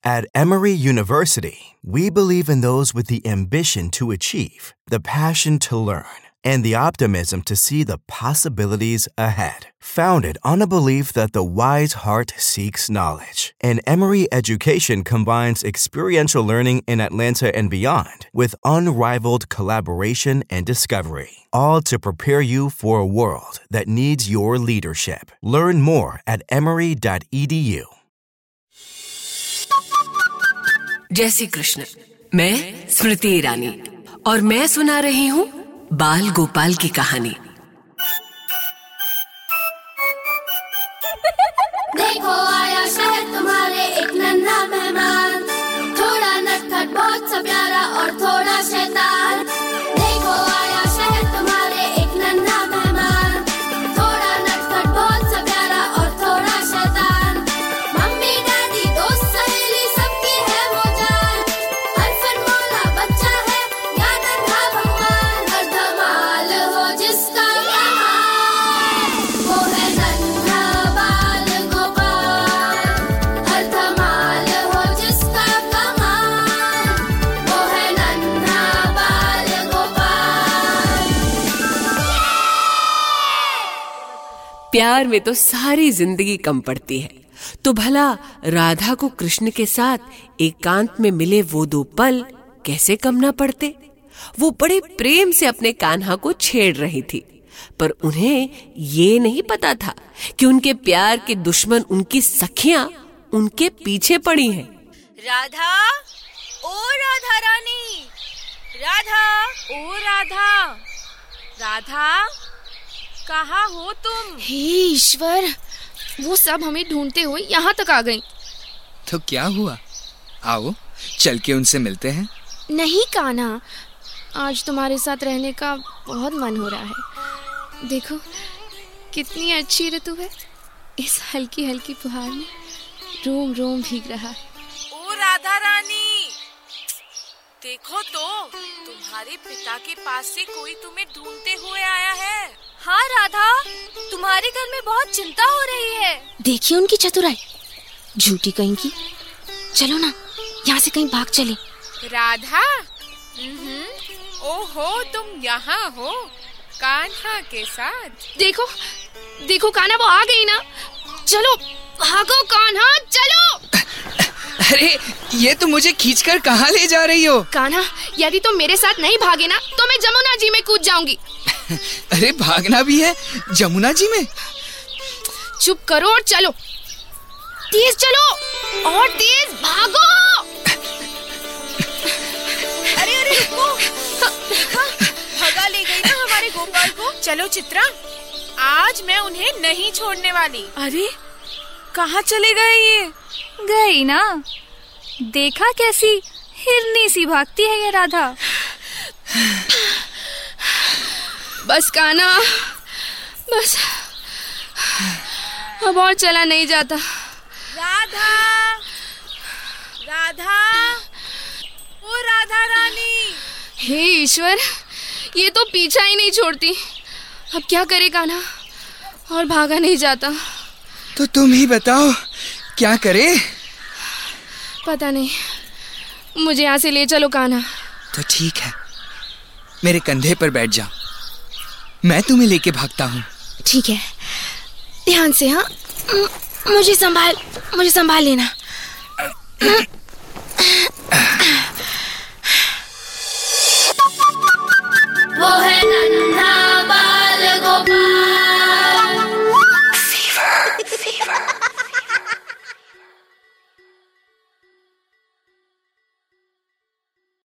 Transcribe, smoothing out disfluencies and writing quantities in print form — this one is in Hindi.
At Emory University, we believe in those with the ambition to achieve, the passion to learn, and the optimism to see the possibilities ahead. Founded on a belief that the wise heart seeks knowledge, and Emory education combines experiential learning in Atlanta and beyond with unrivaled collaboration and discovery, all to prepare you for a world that needs your leadership. Learn more at emory.edu. जय श्री कृष्ण। मैं स्मृति ईरानी और मैं सुना रही हूँ बाल गोपाल की कहानी। देखो आया शहर तुम्हारे एक नन्हा मेहमान, थोड़ा नटखट बहुत सा प्यारा और थोड़ा शैतान। देखो आया शहर तुम्हारे एक नन्हा मेहमान, थोड़ा नटखट बहुत सा प्यारा और थोड़ा शैतान। मम्मी डैडी दोस्त सहेली सबकी है वो जान, हर फनवाला बच्चा है या नन्हा भगवान। हर धमाल हो जिसका कमाल, वो है नन्हा बाल गोपाल। हर धमाल हो जिसका कमाल, वो है नन्हा बाल गोपाल। प्यार में तो सारी जिंदगी कम पड़ती है, तो भला राधा को कृष्ण के साथ एकांत में मिले वो 2 पल कैसे कम ना पड़ते। वो बड़े प्रेम से अपने कान्हा को छेड़ रही थी, पर उन्हें ये नहीं पता था कि उनके प्यार के दुश्मन उनकी सखियां उनके पीछे पड़ी हैं। राधा, ओ राधा रानी, राधा, ओ राधा, राधा, कहाँ हो तुम? हे ईश्वर, वो सब हमें ढूंढते हुए यहाँ तक आ गई। तो क्या हुआ? आओ चल के उनसे मिलते हैं। नहीं कान्हा, आज तुम्हारे साथ रहने का बहुत मन हो रहा है। देखो कितनी अच्छी ऋतु है, इस हल्की हल्की फुहार में रोम रोम भीग रहा है। ओ राधा रानी, देखो तो तुम्हारे पिता के पास से कोई तुम्हें ढूंढते हुए आया है। हाँ राधा, तुम्हारे घर में बहुत चिंता हो रही है। देखिए उनकी चतुराई, झूठी कहीं की। चलो ना, यहाँ से कहीं भाग चले। राधा, ओहो तुम यहाँ हो कान्हा के साथ। देखो देखो कान्हा, वो आ गई ना। चलो भागो कान्हा, चलो। अरे ये तो मुझे खींचकर कहाँ ले जा रही हो? कान्हा, यदि तुम मेरे साथ नहीं भागे ना तो मैं जमुना जी में कूद जाऊंगी। अरे भागना भी है जमुना जी में? चुप करो और चलो, तेज चलो और तेज भागो। अरे अरे रुको, देखा भगा ले गई ना हमारे गोपाल को। चलो चित्रा, आज मैं उन्हें नहीं छोड़ने वाली। अरे कहाँ चले गए ये? गई ना, देखा कैसी हिरनी सी भागती है ये राधा। बस कान्हा, बस अब और चला नहीं जाता। राधा, राधा, ओ राधा रानी। हे ईश्वर, ये तो पीछा ही नहीं छोड़ती। अब क्या करे कान्हा, और भागा नहीं जाता। तो तुम ही बताओ क्या करे? पता नहीं, मुझे यहाँ से ले चलो कान्हा। तो ठीक है, मेरे कंधे पर बैठ जाओ, मैं तुम्हें लेके भागता हूँ। ठीक है, ध्यान से। हाँ, मुझे संभाल लेना।